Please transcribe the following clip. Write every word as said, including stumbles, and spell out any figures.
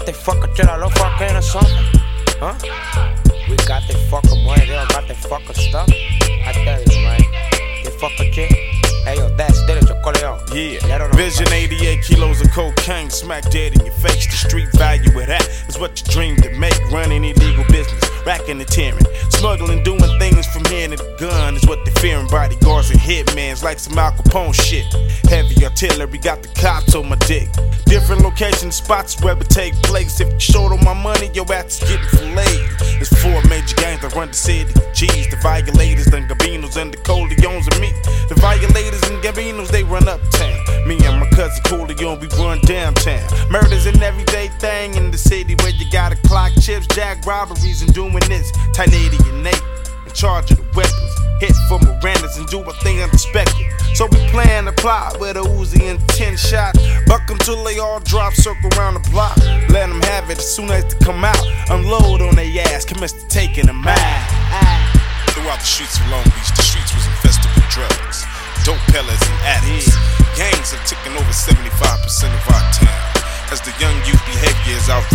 they fucking till I look fucking or something? Huh? We got they fucking money, they don't got they fucking stuff. I tell you, man. They fucking chick. Hey yo, that's dead, yo, call it out. Yeah, Vision eighty-eight kilos of cocaine, smack dead in your face. The street value of that is what you dream to make. Running illegal business, racking and tearing, smuggling, doing things from here to the gun is what they fearing. Bodyguards and hitmans like some Al Capone shit. Heavy artillery, got the cops on my dick. Different location spots where it take place. If you short on my money, your ass is getting filleted. There's four major gangs that run the city. G's, the Violators, the Gabinos, and the Coleones and me. The Violators and Gabinos, they run uptown. Me and my cousin Coleone, we run downtown. Murders an everyday thing in the city where you gotta clock chips, jack robberies, and doing this. Tight eighty and eight, in charge of the weapons. Hit for Mirandas and do a thing unexpected. So we plan to plot with a Uzi and ten shots. Buck until they all drop, circle around the block. Let them have it as soon as they come out. Unload on their ass, commence to taking them out. Throughout the streets of Long Beach, the streets was infested with drugs, dope peddlers and addicts. Gangs have taken over seventy-five percent of our town. As the young youth behavior is outrageous.